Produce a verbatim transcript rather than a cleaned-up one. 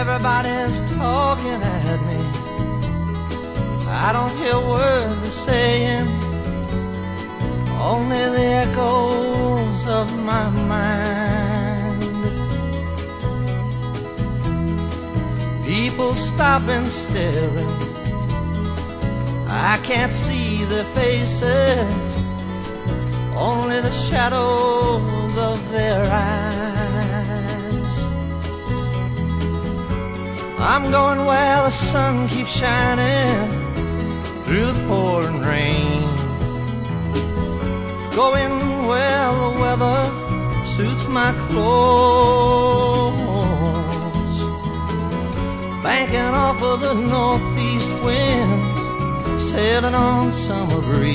Everybody's talking at me. I don't hear words they're saying, only the echoes of my mind. People stopping still, I can't see their faces, only the shadows of their eyes. I'm going where the sun keeps shining through the pouring rain, going where the weather suits my clothes, banking off of the northeast winds, sailing on summer breeze.